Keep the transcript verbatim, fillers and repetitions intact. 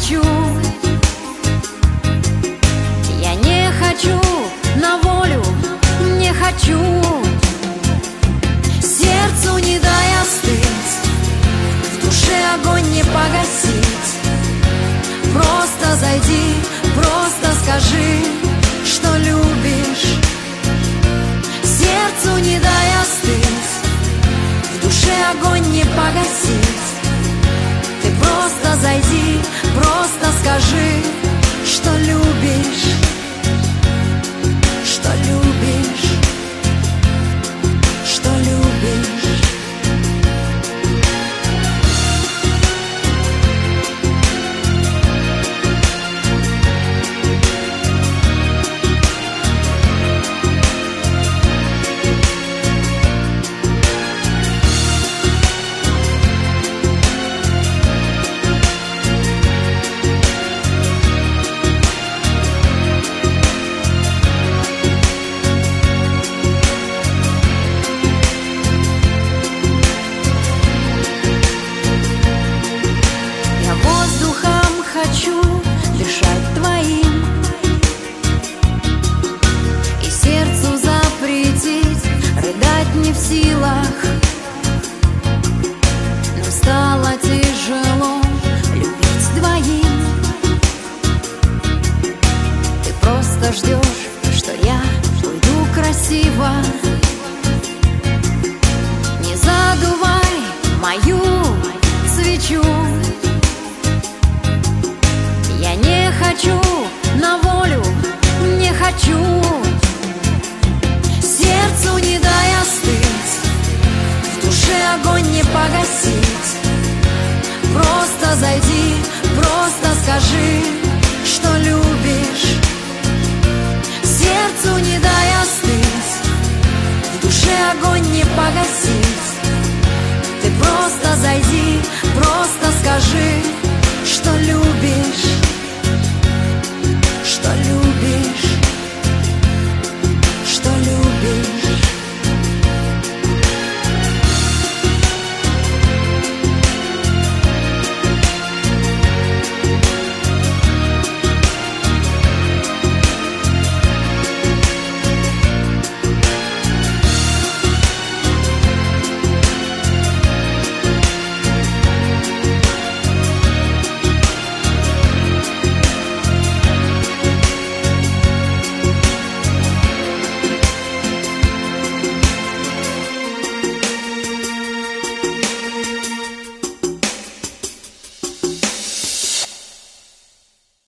хочу, я не хочу на волю, не хочу. Сердцу не дай остыть, в душе огонь не погасить. Просто зайди, просто скажи, что любишь. Сердцу не дай остыть, в душе огонь не погасить. Ты просто зайди, просто скажи, что любишь, что любишь, что любишь. Хочу дышать твоим и сердцу запретить рыдать не в силах. Нам стало тяжело любить двоим. Ты просто ждешь, что я уйду красиво. Не задувай мою свечу. Хочу на волю, не хочу. Сердцу не дай остыть, в душе огонь не погасить. Просто зайди, просто скажи, что любишь. Сердцу не дай остыть, в душе огонь не погасить.